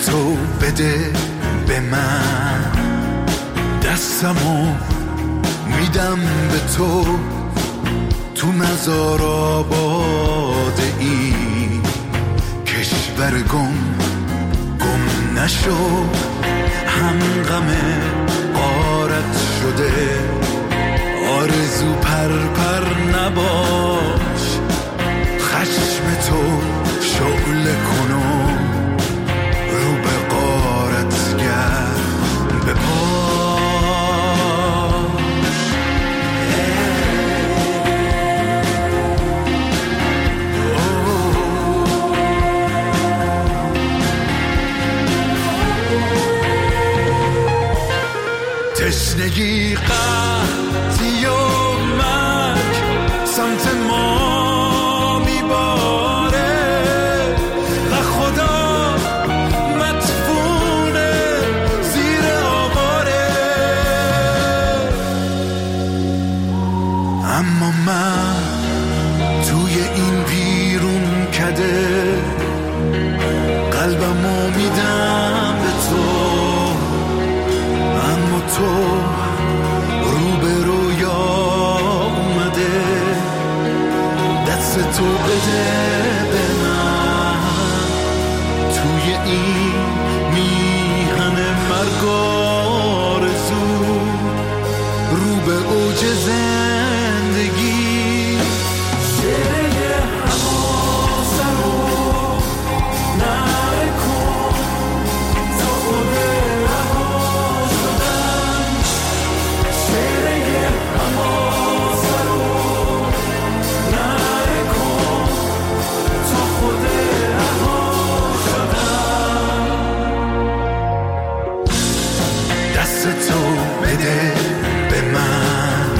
تو بده به من، دستمو میدم به تو، تو مزار آباده ای، کشور گم نشو، هم غم غارت شده، آرزو پر نباش، خشم تو شعله کنو، رو به غارت گرد به پاش. تشنگی قحطی و مرگ سمت ما میباره و خدا مدفونه زیر آواره، اما من توی این بیرون کده قلبمو میدم به تو، اما تو رو به رویا اومده، دست تو بده به من، توی این میهن مرگ آرزو، رو به اوج زندگی. شعله حماسه رو نکن تا خود رها شدن، شعله حماسه رو نکن تا خود رها شدن، دست تو بده به من،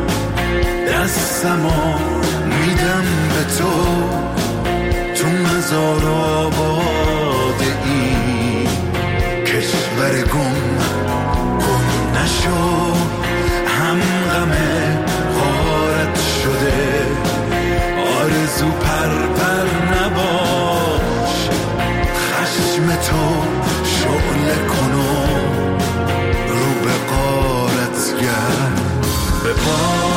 دستمو میدم به تو، تو مزار آباده ای، کشور گم نشو، هم غم غارت شده، آرزو پر نباش، خشم تو شعله کنو، رو به غارت گرد به پاش.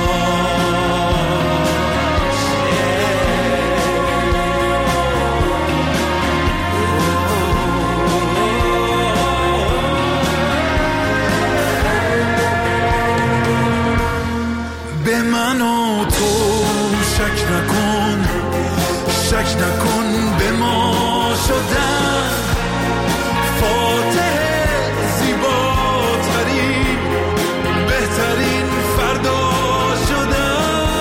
به من و تو شک نکن، شک نکن به ما شدن، فاتح زیباترین بهترین فردا شدن.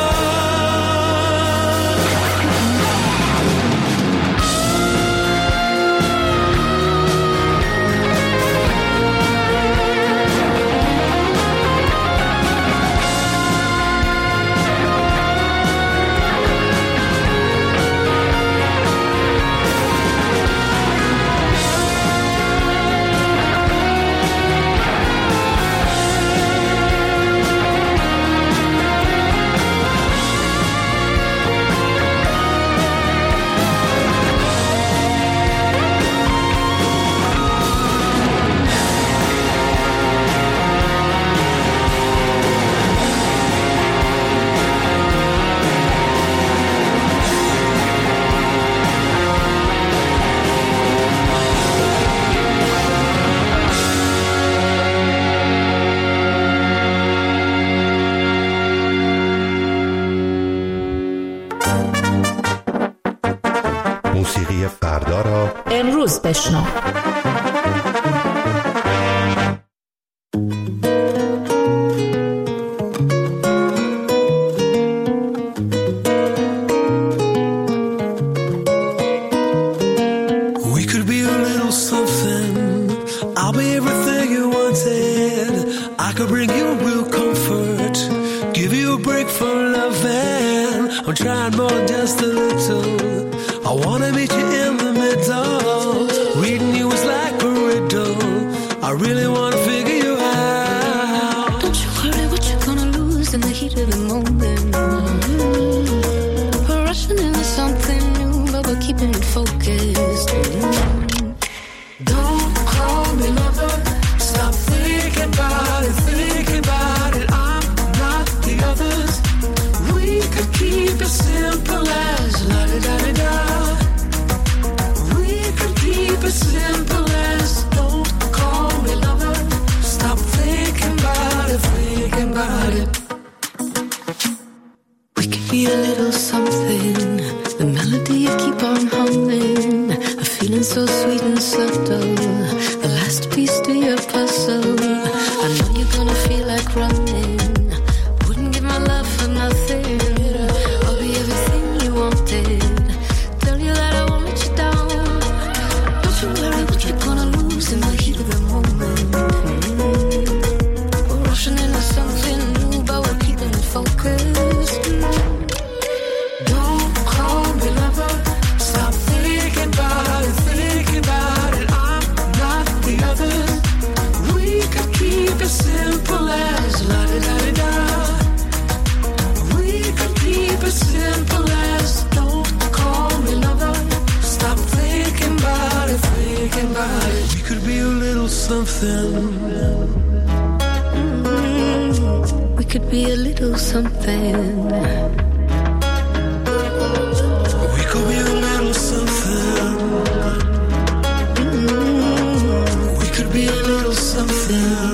موسیقی فردا را امروز بشنو. We could be a little something. I'll be everything you wanted. I could bring you real comfort, give you a break from loving. I'm trying more, just a little. I wanna meet you in the middle. Reading you is like a riddle. I really wanna figure you out. Don't you worry what you're gonna lose in the heat of the moment. We're rushing into something new, but we're keeping it focused. something. We could be a little something. We could be a little something. We could be a little something.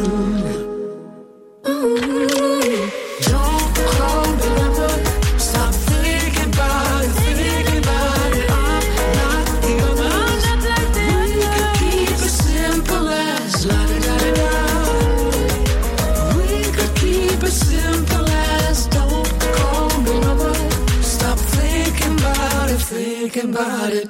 Don't call the number. Stop thinking about it, thinking about it. I'm not the other. We could keep it simple as la da da da da. We could keep it simple as don't call the number. Stop thinking about it, thinking about it.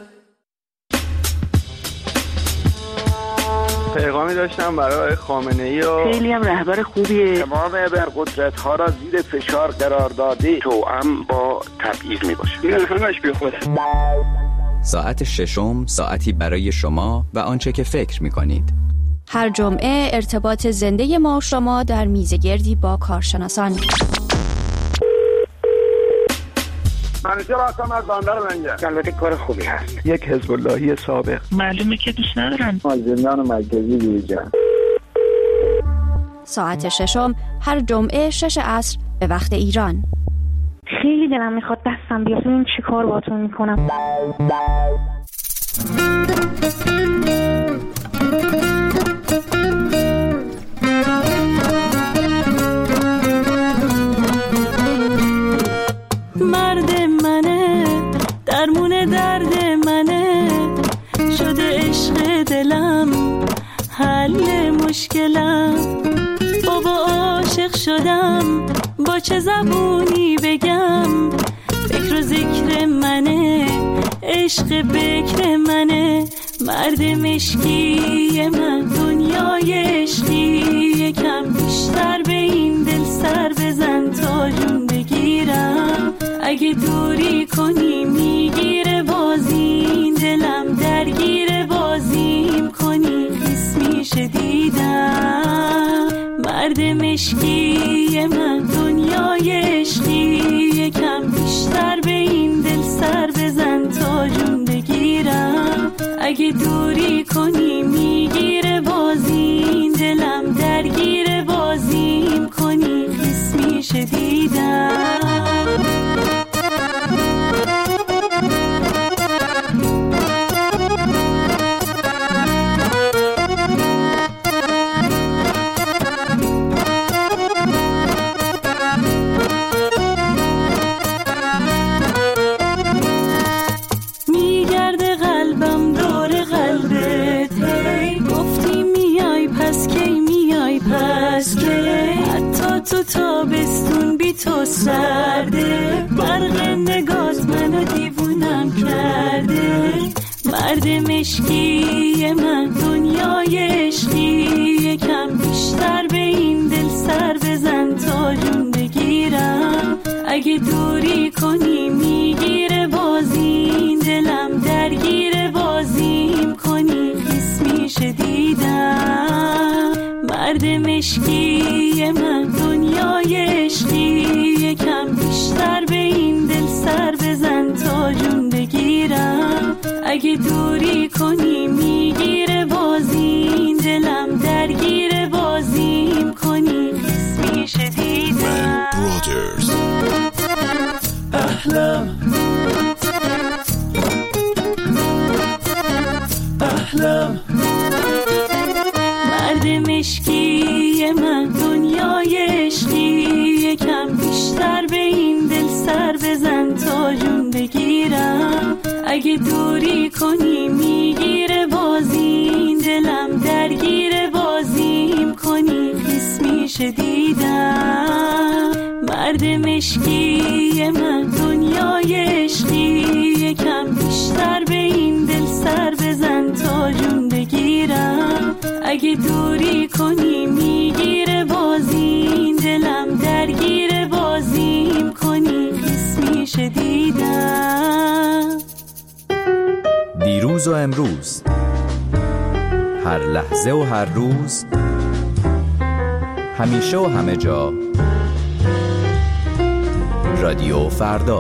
پیغامی داشتم برای خامنه‌ای و خیلی هم رهبر خوبیه. تمام ابرقدرت‌ها را زیر فشار قرار داده توأم با تبعیض میباشه. این همش بیخوده. ساعت ششم، ساعتی برای شما و آنچه که فکر می‌کنید. هر جمعه ارتباط زنده ما و شما در میزگردی با کارشناسان. منیجر هستم از بندر منجر. البته کار خوبی هست. یک حزب اللهی سابق. معلومه که دوست ندارن. زندان مرکزی دیجا. ساعت ششم هر جمعه 6 عصر به وقت ایران. خیلی دلم میخواد دستم بیاد ببینم چی کار باهاتون میکنم. مرد منه، درمون درد منه، شده عشق دلم، حل مشکلم. بابا عاشق شدم، با چه زبونی بگم؟ فکر و ذکر منه، عشق بکر منه. مرد مشکی من، دنیای عشقی، یکم بیشتر به این دل سر بزن تا جون بگیرم. اگه دوری کنی میگیره بازی، دلم درگیر بازیم کنی خیس میشه دیدم. مرد مشکی من، دنیای عشقی، یکم بیشتر به این دل سر بزن تا جون بگیرم. اگه دوری کنی میگیره بازی، دلم درگیر بازیم کنی خیس میشه دیدم. میگرده قلبم دور قلبت، گفتی میای پس کی میای پس کی؟ حتی تو تابستون بی تو سرده، برق نگات منو دیوونم کرده. مرد مشکی من، دنیای عشقی، یکم بیشتر به این دل سر بزن تا جون بگیرم. اگه دوری کنی میگیره بازی، دلم درگیر بازیم کنی خیس میشه دیدم. مرد مشکی من، دنیای عشقی، یکم بیشتر به این دل سر بزن تا جون بگیرم. اگه دوری کنی میگیره بازی، دلم درگیر بازیم کنی خیس میشه دیدم. احلام احلام. مرد مشکی من، دنیای عشقی، یکم بیشتر به این دل سر بزن تا جون بگیرم. اگه دوری کنی میگیره بازی، دلم درگیر بازیم کنی خیس میشه دیدم. مرد مشکی من، دنیای عشقی، یکم بیشتر به این دل سر بزن تا جون بگیرم. اگه دوری کنی میگیره بازی، دلم درگیر بازیم کنی خیس میشه دیدم. دیروز و امروز، هر لحظه و هر روز، همیشه و همه جا، رادیو فردا.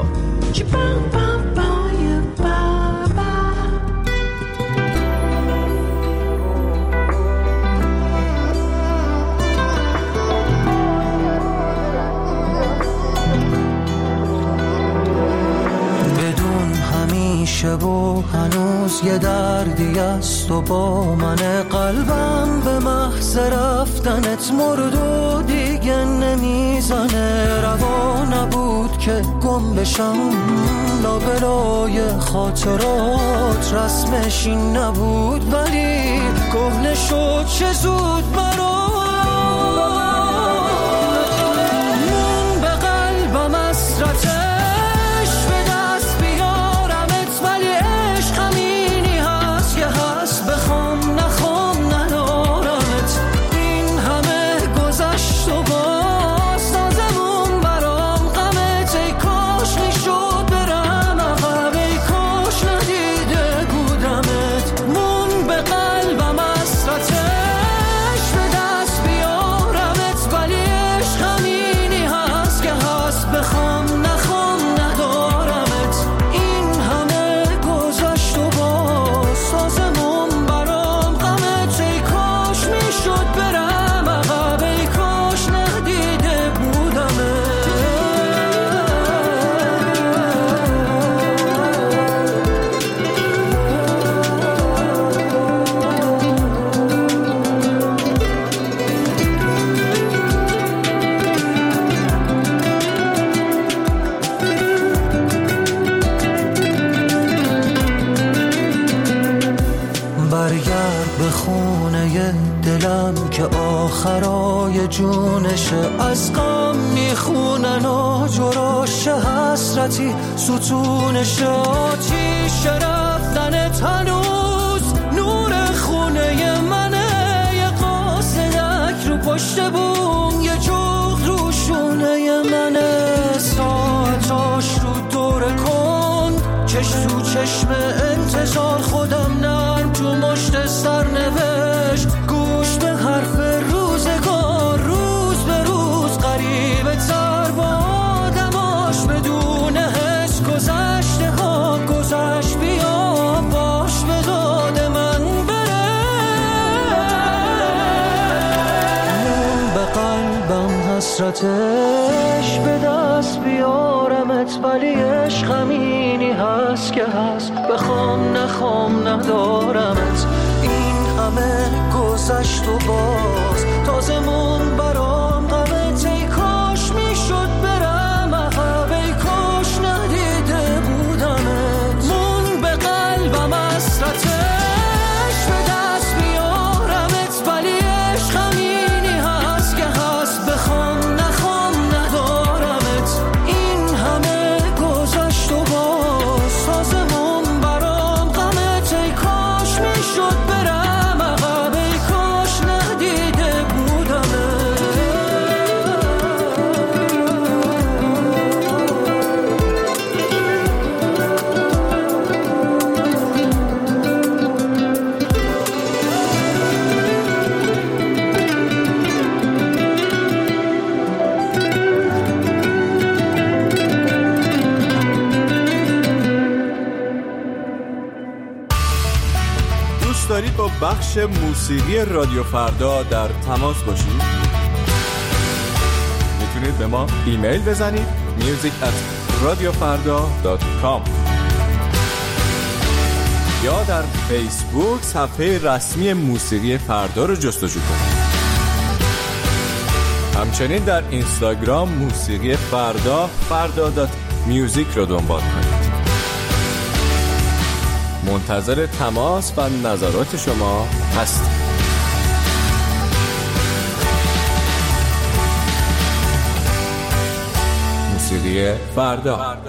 و هنوز یه دردی است و با من قلبم به محض رفتنت مرد و دیگه نمیزنه. روا نبود که گم بشم لابلای خاطرات، رسمش این نبود ولی کهنه شد چه زود برام. من به قلبم حسرتش به دست بیارمت، ولی عشق همینی هست که هست، بخوام نخوام ندارمت. این همه گذشت و باز سازمون برام غمت. ای کاش میشد برم عقب، ای کاش ندیده بودمت. من به قلبم حسرتش به دست بیارمت، ولی عشق همینی هست که هست، بخوام نخوام ندارمت. این همه گذشت و باز سازمون برام غمت. ای کاش میشد برم عقب، ای کاش ندیده بودمت. برگرد به خونه دلم که آخرای جونشه، از غم میخونن و جراش حسرتی ستونشه. آتیش رفتنت هنوز نور خونه منه، یه قاصدک رو پشت بوم، یه جغد رو شونه منه. ساعتاش رو دور کن، چش تو چشم انتظار، خودم نرم تو مشت سرنوشت، گوش به حرف روزگار. روز به روز غریبه تر با آدماش، بدون حس گذشته ها گذشت. بیا باش به داد من بره. من به قلبم حسرتش به دست بیارمت، ولی عشق همینی هست که هست، بخوام نخوام ندارمت. این همه گذشت و باز تازمون برام غمت. ای کاش میشد برم عقب، ای کاش ندیده بودمت. من به قلبم حسرتش به دست بیارمت، ولی عشق همینی هست که هست، بخوام نخوام ندارمت. این همه گذشت و باز تازمون برام غمت. ای کاش میشد برم عقب، ای کاش ندیده بودمت. دوست دارید با بخش موسیقی رادیو فردا در تماس باشید؟ میتونید به ما ایمیل بزنید music@radiofarda.com یا در فیسبوک صفحه رسمی موسیقی فردا رو جستجو کنید. همچنین در اینستاگرام موسیقی فردا.music رو دنبال کنید. منتظر تماس و نظرات شما هستیم. موسیقی فردا.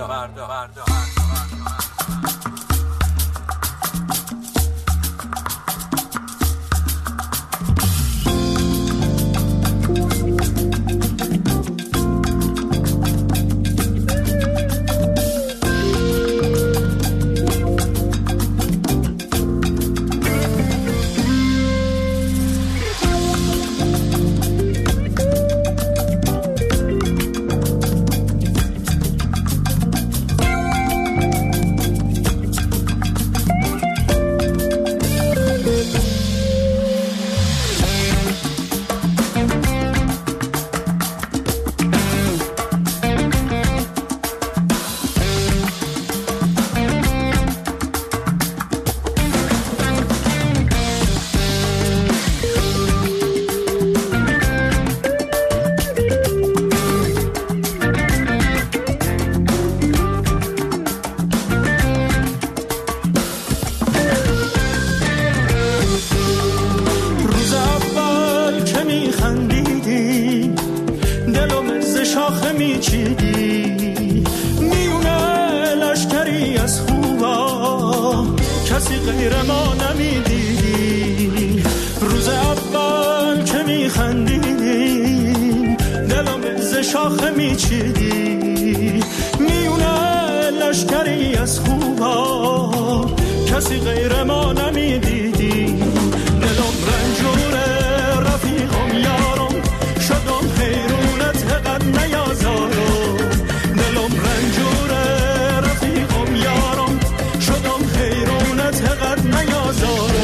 غیر ما نمیدیدی. روز اول که میخندیدی دلم ز شاخه میچیدی. میونه لشکری از خوبا کسی غیر ما نمیدیدی. دلم رنجوره رفیقم یارم شدم حیرونت قد نیازارم. دلم رنجوره رفیقم یارم شدم حیرونت قد نیازارم.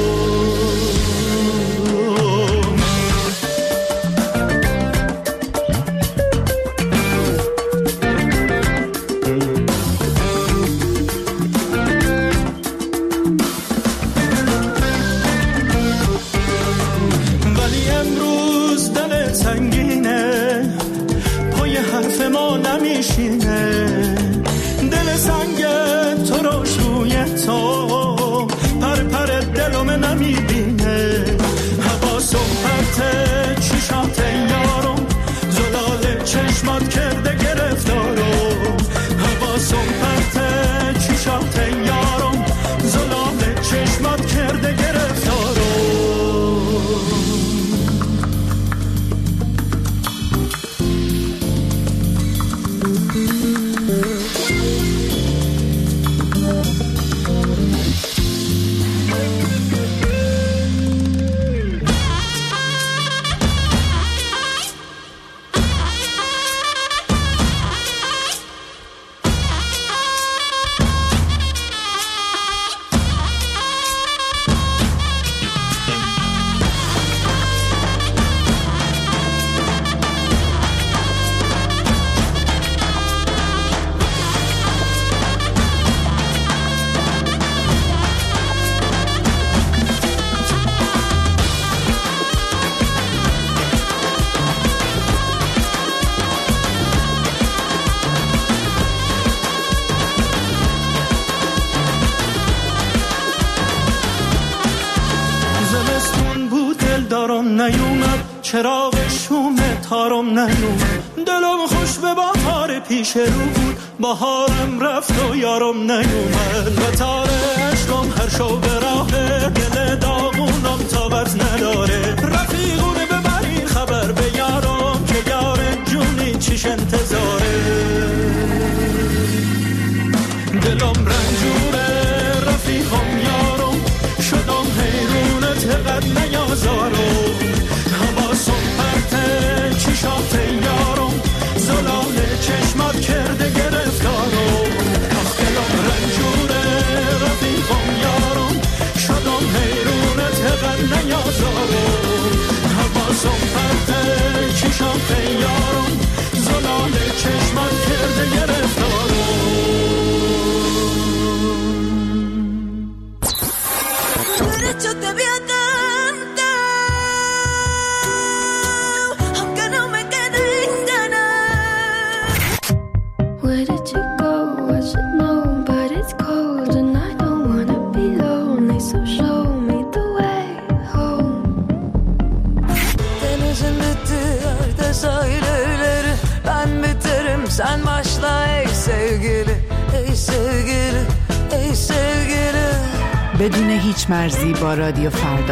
دل سنگ تو رو روی تو پر پر دلم نمیبینه. حواسم پرت چشات یارم زلال چشمات کرده گرفتارم. حواسم پرت چشات یارم زلال چشمات کرده گرفتارم. چراغ شوم تارم نیومد. دلم خوش به بهار پیش رو بود بهارم رفت و یارم نیومد. و تار عشقم هر شو به راه دل داغونم تابت نداره. رفیقونه ببرین خبر به یارم که یار جونی چیش انتظاره. دلم رنجوره رفیقم یارم شدم حیرونت قد نیازارم. حواسم پرته چشات یارم زلال چشمات کرده گرفتارم. دلم رنجوره رفیقم یارم شدم حیرونت قد نیازارم. حواسم پرته چشات یارم زلال چشمات کرده گرفتارم. Sen başla ey sevgili, ey sevgili, ey sevgili. بدون هیچ مرزی با رادیو فردا.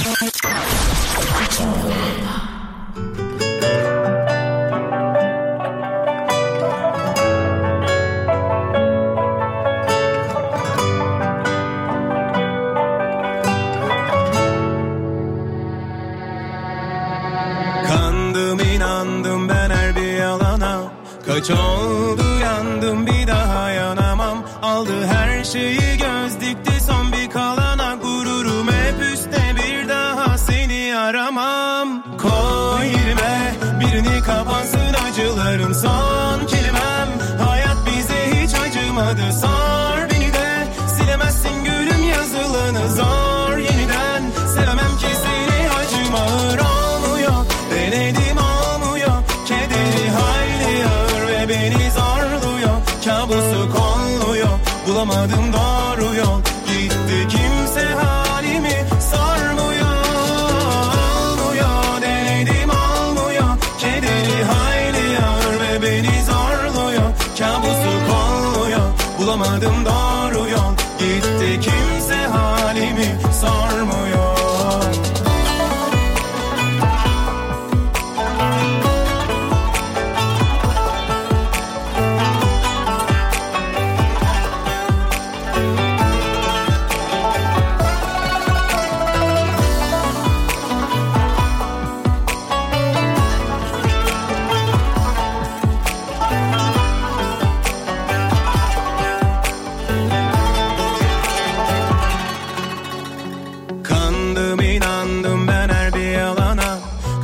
Kandım inandım ben her bir yalana. Kaç oldu yandım bir daha yanamam. Aldı her şeyi göz dikti son bir kalana. Gururum hep üstte bir daha seni aramam. Koy yerime birini kapansın acılarım son kelimem. Hayat bize hiç acımadı sor beni de. Silemezsin gülüm yazılanı zor yeniden. Sevemem ki seni acım ağır olmuyor. Denedim olmuyor. Kederi hayli ağır ve beni zorluyor. Kabusu kolluyor. Bulamadım doğru yol. Gitti kimse halimi sormuyor. Olmuyor denedim olmuyor. Kederi hayli ağır ve beni zorluyor. Kabusu kolluyor. Bulamadım doğru yol. Gitti kimse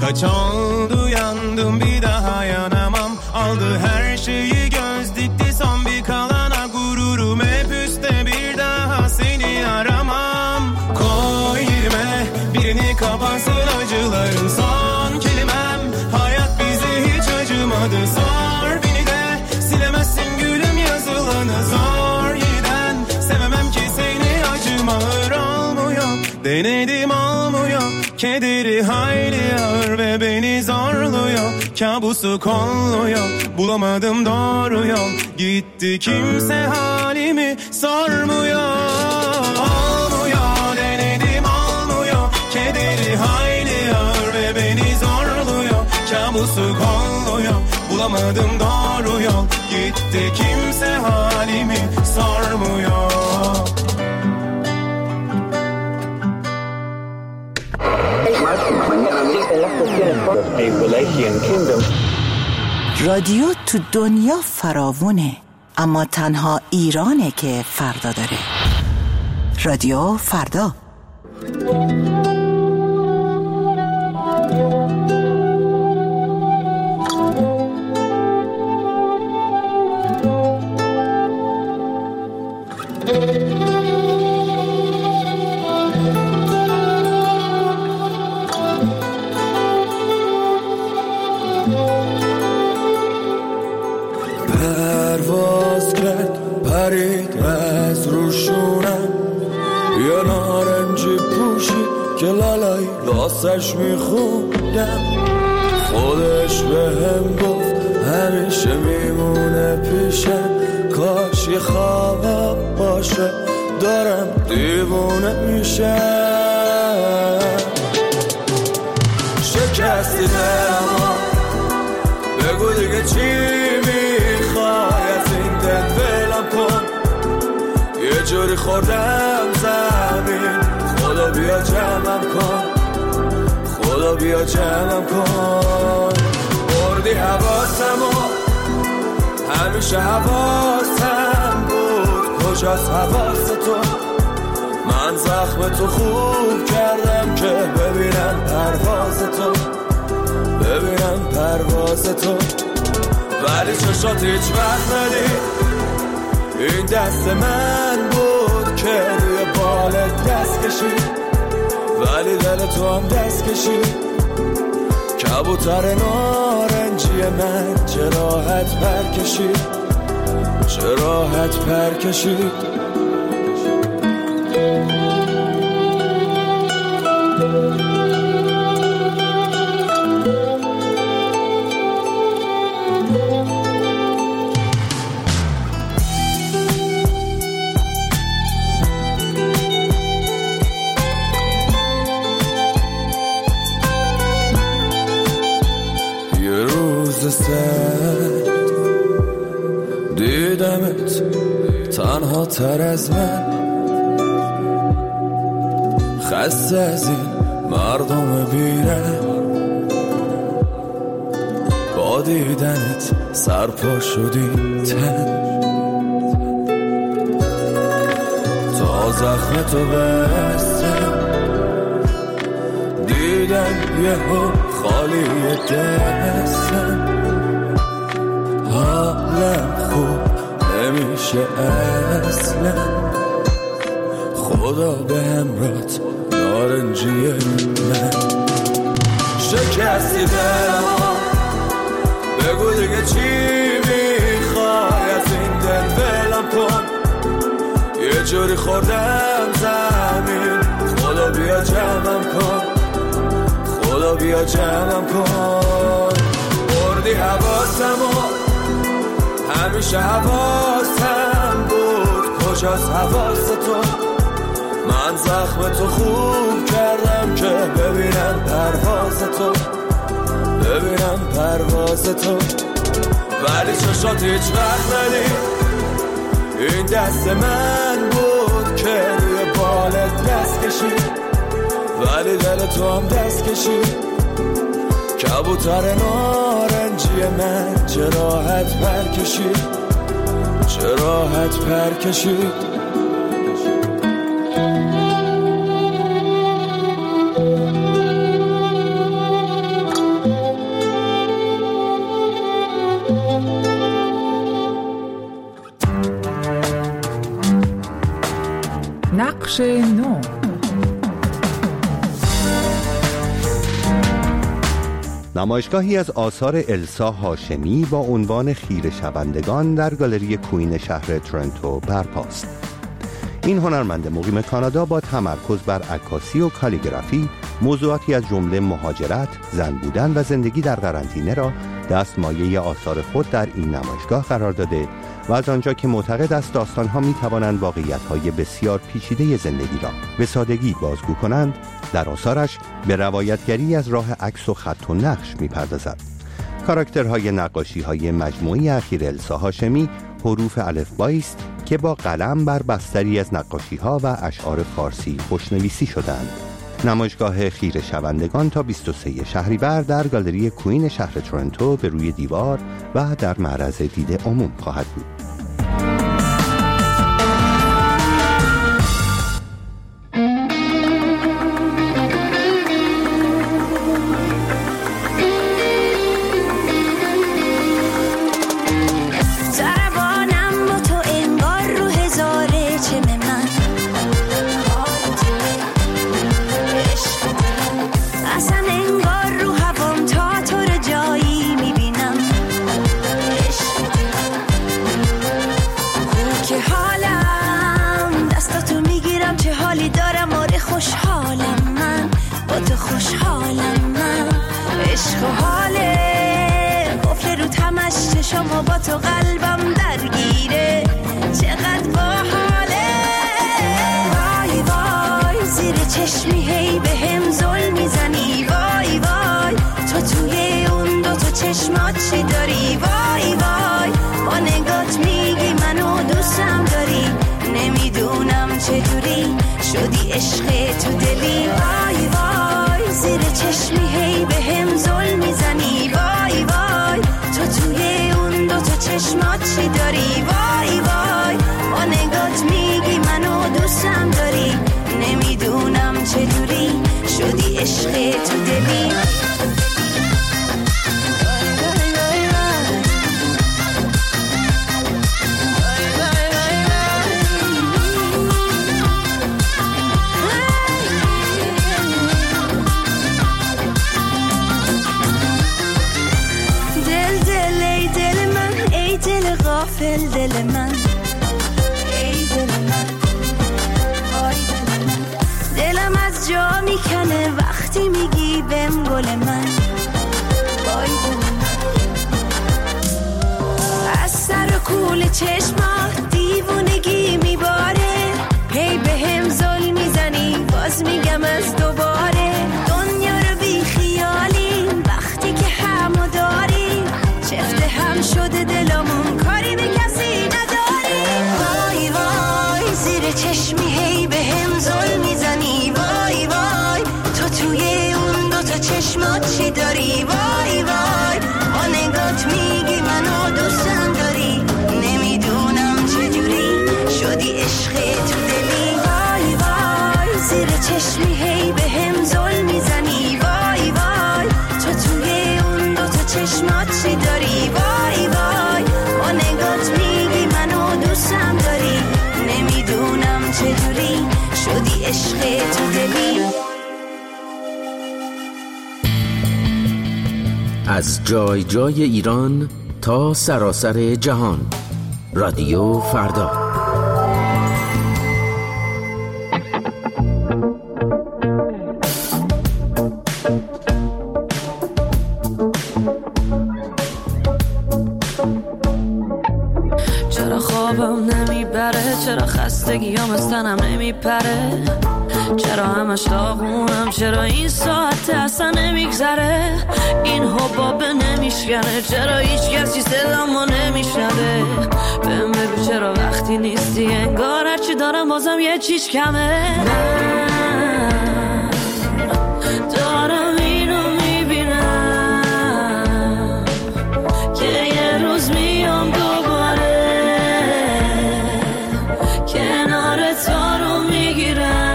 Kaç oldu yandım bir daha yanamam. Aldı her şeyi göz dikti son bir kalana. Gururum hep üstte bir daha seni aramam. Koy yerime birini kapansın acıların son kelimem. Hayat bize hiç acımadı sor beni de. Silemezsin gülüm yazılanı zor yeniden. Sevemem ki seni acım ağır olmuyor. Denedim olmuyor. Kederi hayli ağır ve beni zorluyor. Kabusu kolluyor. Bulamadım doğru yol. Gitti kimse halimi sormuyor. Olmuyor denedim olmuyor. Kederi hayli ağır ve beni zorluyor. Kabusu kolluyor. Bulamadım doğru yol. Gitti kimse halimi sormuyor. رادیو تو دنیا فراوونه، اما تنها ایرانه که فردا داره. رادیو فردا. پرواز کرد پرید از روشونم، یه نارنجی پوشید که لالایی واسش میخوندم. خودش بهم گفت همیشه میمونه پیشم، کاش یه خواب باشه دارم دیوونه میشم. شکستی دلمو بگو دیگه چی میخوای از این دل ولم کن. یه جوری خوردم زمین، خدا بیا جمعم کن، خدا بیا جمعم کن. بردی حواسمو، همیشه حواسم بود، کجاست حواس تو؟ من زخم تو خوب کردم که ببینم پرواز تو، ببینم پرواز تو. ولی چشات هیچ وقت ندید، این دست من بود که روی بالت دست کشید، ولی دل تو هم دست کشید. کبوتر نارنجی من چه راحت پر کشید، چه راحت پر کشید. سرد دیدمت تنها تر از من، خسته از این مردم بیرم. با دیدنت سرپا شدی تن، تا زخم تو بستم دیدم یهو خالی دستم. حالم خوب نمیشه اصلا، خدا به همراهت نارنجی من. شکستی دلمو، بگو دیگه چی میخوای از این دل ولم کن. یه جوری خوردم زمین، خدا بیا جمعم کن، خدا بیا جمعم کن. بردی حواسمو، همیشه حواسم بود، کجاست حواس تو؟ من زخم تو خوب کردم که ببینم پرواز تو، ببینم پرواز تو. ولی چشات هیچ وقت ندید، این دست من بود که روی بالت دست کشید، ولی دل تو هم دست کشید. کبوتر نارنجی من چه راحت پر کشید، چه راحت پر کشید. نقش نو. نمایشگاهی از آثار السا هاشمی با عنوان خیره شوندگان در گالری کوین شهر تورنتو برپاست. این هنرمند مقیم کانادا با تمرکز بر عکاسی و کالیگرافی موضوعاتی از جمله مهاجرت، زن بودن و زندگی در قرنطینه را دستمایه آثار خود در این نمایشگاه قرار داده و از آنجا که معتقد است داستان‌ها می‌توانند واقعیت‌های بسیار پیچیده زندگی را به سادگی بازگو کنند، در آثارش به روایتگری از راه عکس و خط و نقش می‌پردازد. کاراکترهای نقاشی‌های مجموعی اخیر السا هاشمی حروف الفبایی است که با قلم بر بستری از نقاشی‌ها و اشعار فارسی خوشنویسی شدند. نمایشگاه خیره شوندگان تا 23 شهریور در گالری کوین شهر تورنتو به روی دیوار و در معرض دید عموم خواهد بود. شما با تو قلبم درگیره، چقدر باحاله. وای وای زیر چشمی هی به هم زل میزنی، وای وای تو توی اون دو تا چشمات چی داری، وای وای با نگات میگی منو دوستم داری، نمیدونم چطوری شدی عشق تو دلی. وای وای زیر چشمی هی به هم زل میزنی، وای وای تو توی اون دو تا چشمات چی داری، وای وای با نگات میگی منو دوستم داری، نمیدونم چطوری شدی عشق تو دلی. غافل دل من، ای دل من، وای دل من، دلم از جا میکنه وقتی میگی بهم گل من، وای دل من، از سر و کول چشمات دیوونگی میباره، هی بهم زل میزنی باز میگم از دوباره، دنیا رو بی خیالی وقتی که همو داری، چفته هم شده دلمون کاری به کسی نداری. وای وای زیر چشمی هی به هم زل میزنی، وای وای تو توی اون دو تا چشمات چی داری، وای وای با نگات میگی منو دوستم داری، نمیدونم چجوری شدی عشق تو دلی. وای وای زیر چشمی هی به هم زل میزنی، وای وای تو توی اون دو تا چشمات چی داری، وای وای با نگات میگی منو دوستم داری، نمیدونم چجوری شدی عشق تو دلی. از جای جای ایران تا سراسر جهان، رادیو فردا. چرا خوابم نمیبره، چرا خستگیام از تنم نمیپره، چرا همش داغونم، چرا این ساعت اصلا نمیگذره، این حباب نمیشکنه، چرا هیچ کسی صدامو نمیشنوه، بهم بگو چرا وقتی نیستی انگار هرچی دارم بازم یه چیز کمه. من دارم اینو میبینم که یه روز میام دوباره کنار تو رو میگیرم،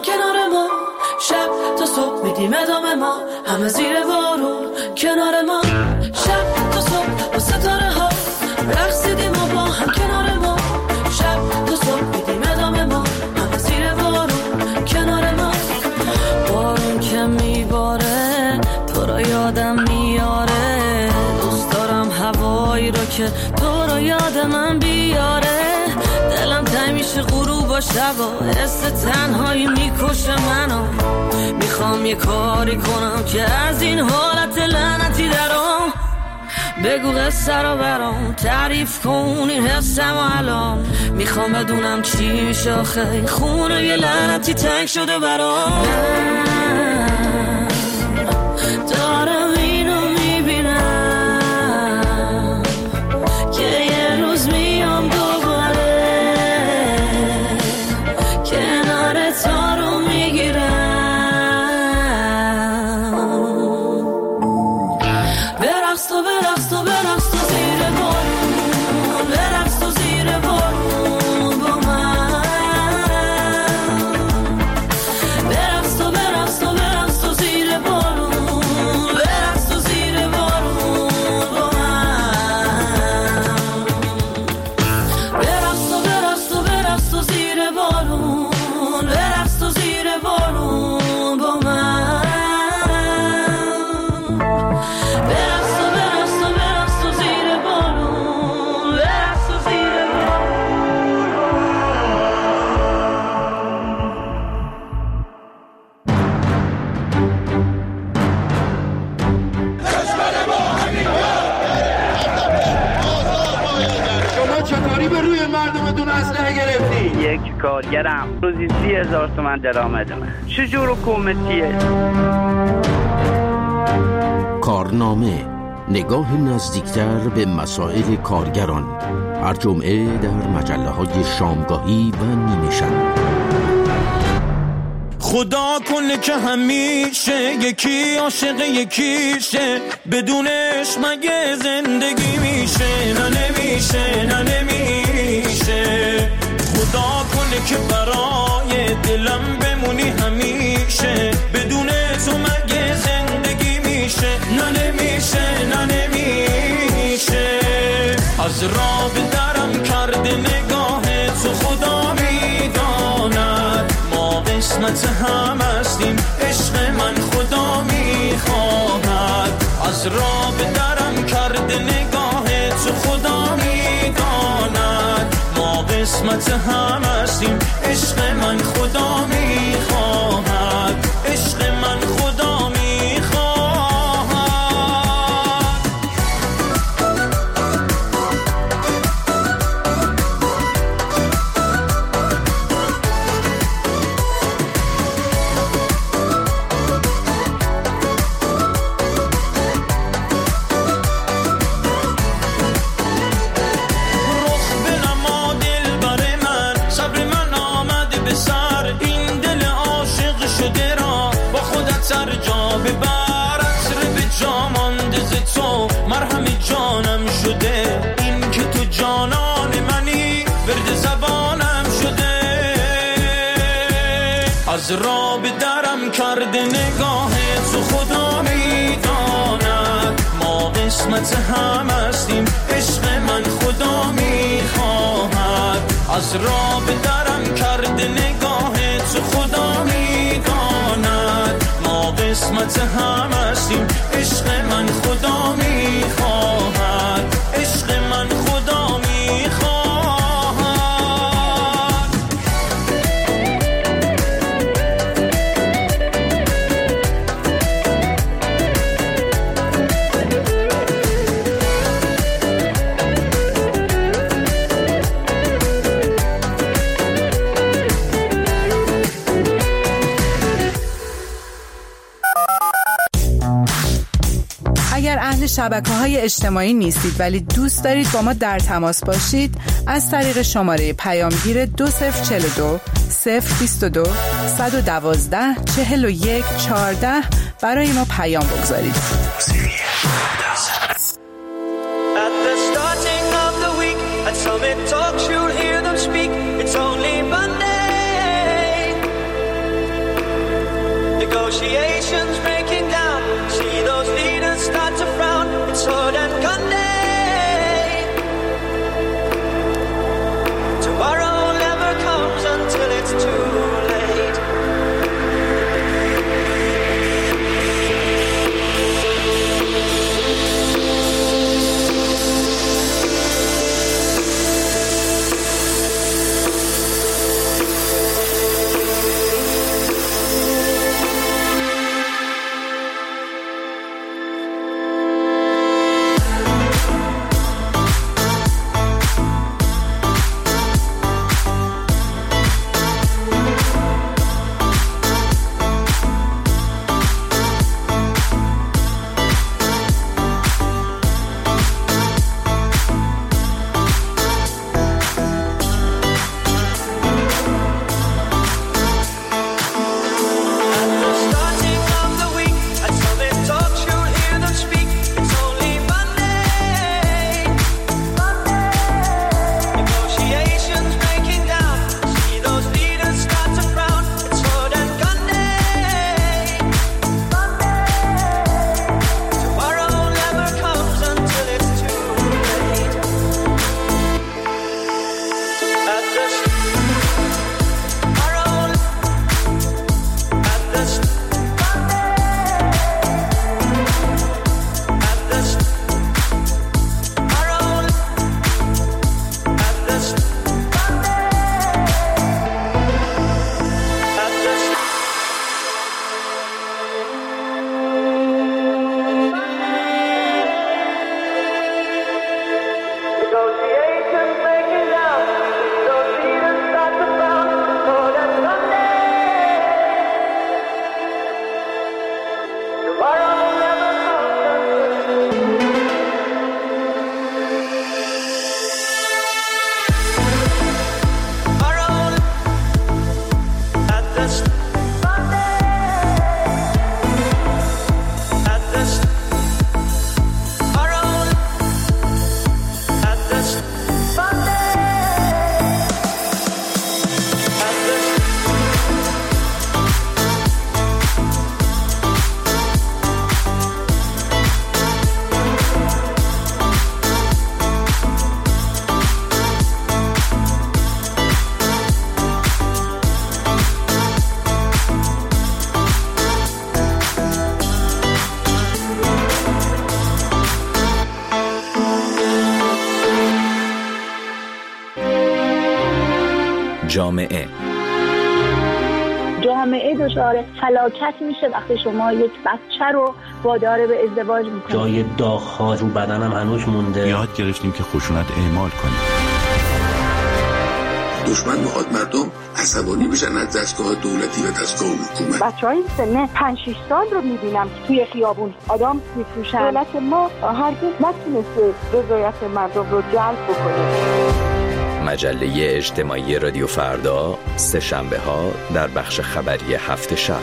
کنار ما، شب تا صبح میدیم ادامه ما، همه زیر بارون کنار ما، شب تا صبح با ستاره ها رقصیدیم و با هم کنار ما، شب تا صبح میدیم ادامه ما، همه زیر بارون کنار ما. بارون که میباره تو رو یادم میاره، دوست دارم هوایی رو که تو رو یاد من بیاره، دلم تنگ میشه غروب و شبا، حس تنهایی میکشه منو، میخوام یه کاری کنم که از این حالت لعنتی درام، بگو قصه رو برام، تعریف کن این حسم و الان، میخوام بدونم چی میشه آخه خونه یه لعنتی تنگ شده برام. دارم اینو میبینم که یه روز میام دوباره کنار تا رو میگیرم، برقص تو برقص تو برقص تو زیر بارون، برقص تو زیر بارون با من، برقص تو برقص تو برقص تو زیر بارون، برقص تو زیر بارون با من، برقص تو برقص تو برقص تو زیر بارون، برقص تو زیر بارون با من، برقص تو برقص تو برقص تو زیر بارون، برقص تو زیر شما چطوری به روی مردمتون اسلحه گرفتی؟ یک کارگرم روزی 30,000 تومان درآمدمه. چجور حکومتیه؟ کارنامه، نگاه نزدیکتر به مسائل کارگران، هر جمعه در مجله‌های شامگاهی و نیمه شب. خدا کنه که همیشه یکی عاشق یکیشه، بدونش مگه زندگی میشه؟ نه نمیشه، نه نمیشه. خدا کنه که برای دلم بمونی همیشه، بدون تو مگه زندگی میشه؟ نه نمیشه، نه نمیشه. از راه به درم کرده نگاه تو خدا میداند، ما قسمت هم هستیم عشق من خدا میخواهد. از راه به درم کرده نگاه تو خدا میداند، ما قسمت هم هستیم عشق من خدا میخواهد، عشق من خدا میخواهد. مرهم جانم شده این که تو جانان منی، ورد زبانم شده. از راه به درم کرده نگاه تو خدا میداند، ما قسمت هم هستیم عشق من خدا میخواهد. از راه به درم کرده نگاه تو خدا میداند، ما قسمت هم هستیم عشق من خدا میخواهد، عشق من خدا میخواهد. اگر اهل شبکه‌های اجتماعی نیستید ولی دوست دارید با ما در تماس باشید، از طریق شماره پیامگیر 2042 022 112 41 14 برای ما پیام بگذارید. جامعه دچار فلاکت میشه وقتی شما یک بچه رو وادار به ازدواج میکنید. جای داغ‌ها رو بدنم هنوز مونده. یاد گرفتیم که خشونت اعمال کنیم. دشمن میخواد مردم عصبانی بشن از دستگاه دولتی و دستگاه حکومت. بچه‌های سن 5-6 سال رو میبینم توی خیابون آدم میفروشن. دولت ما هرگز نتونسته رضایت مردم رو جلب بکنه. مجله اجتماعی رادیو فردا، سه شنبه ها در بخش خبری هفت شب.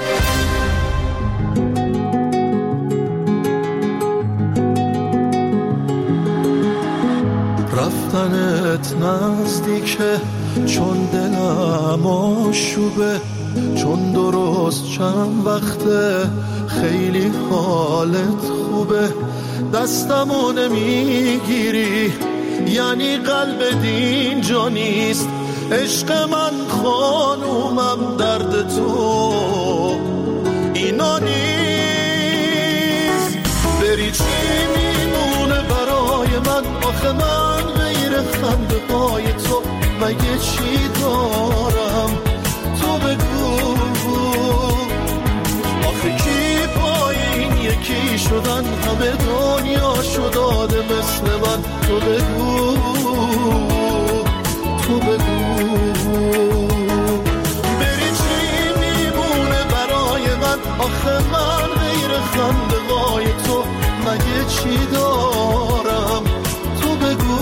رفتنت نزدیکه چون دلم آشوبه، چون درست چند وقته خیلی حالت خوبه، دستمو نمیگیری یعنی قلب دین جا نیست، عشق من خانومم درد تو اینا نیست. بری چی میمونه برای من؟ آخه من غیر خنده پای تو مگه چی دارم؟ تو بگو آخه کی پای این یکی شدن؟ همه دنیا شداده مثل من. تو بگو بری چی میمونه برای من؟ آخه من غیر خنده وای تو مگه چی دارم؟ تو بگو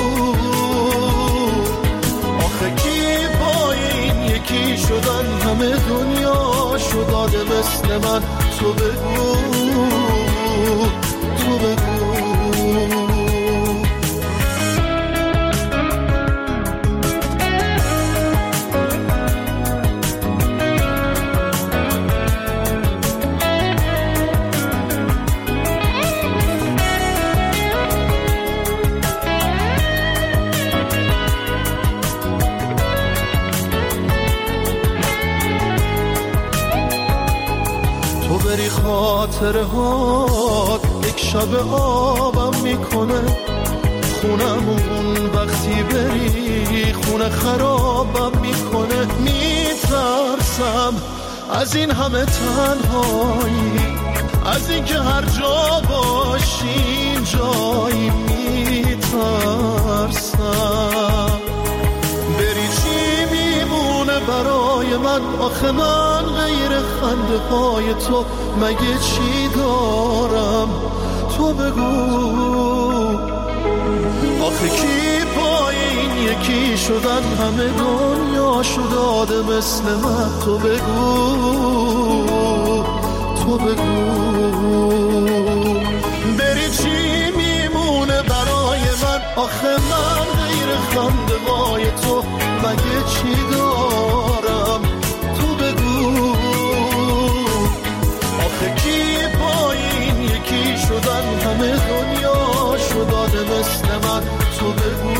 آخه کی پای این یکی شدن؟ همه دنیا شداده مثل من. تو بگو خاطره هات یک شب آبم میکنه، خونمون وقتی بری خونه خرابم میکنه. میترسم از این همه تنهایی، از این که هر جا باشیم جایی. میترسم بری چی میمونه برای من؟ آخه من غیر خنده پای تو مگه چی دارم؟ تو بگو آخه کی پای این یکی شدن؟ همه دنیا شداده مثل من. تو بگو بری چی میمونه برای من؟ آخه من غیر خنده وای تو مگه چی دارم؟ تو بگو آخه کی پای این یکی شدن؟ همه دنیا شداده مثل من. تو بگو